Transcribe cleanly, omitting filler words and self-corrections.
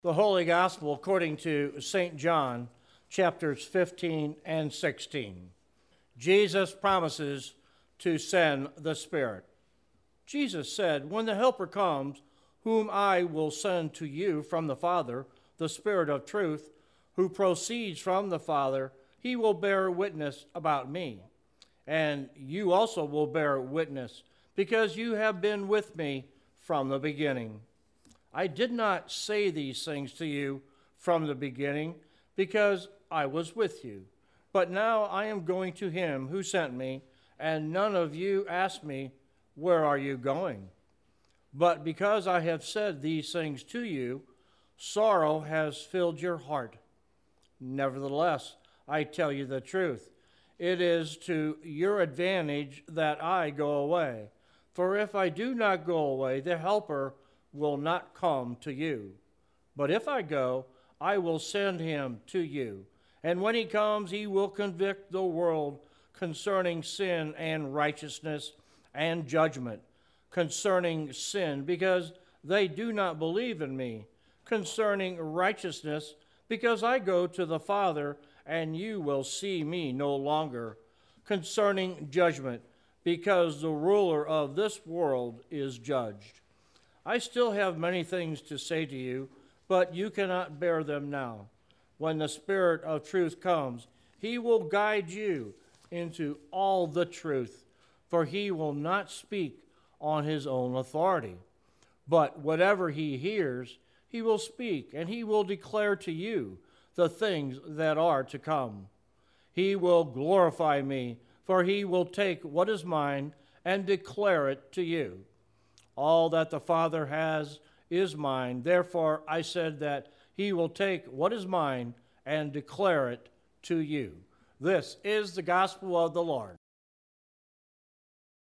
The Holy Gospel according to St. John, chapters 15 and 16. Jesus promises to send the Spirit. Jesus said, "When the Helper comes, whom I will send to you from the Father, the Spirit of truth, who proceeds from the Father, he will bear witness about me. And you also will bear witness, because you have been with me from the beginning. I did not say these things to you from the beginning, because I was with you. But now I am going to him who sent me, and none of you ask me, 'Where are you going?' But because I have said these things to you, sorrow has filled your heart. Nevertheless, I tell you the truth. It is to your advantage that I go away. For if I do not go away, the Helper will not come to you. But if I go, I will send him to you. And when he comes, he will convict the world concerning sin and righteousness and judgment. Concerning sin, because they do not believe in me. Concerning righteousness, because I go to the Father, and you will see me no longer. Concerning judgment, because the ruler of this world is judged. I still have many things to say to you, but you cannot bear them now. When the Spirit of truth comes, he will guide you into all the truth, for he will not speak on his own authority. But whatever he hears, he will speak, and he will declare to you the things that are to come. He will glorify me, for he will take what is mine and declare it to you. All that the Father has is mine. Therefore, I said that he will take what is mine and declare it to you." This is the gospel of the Lord.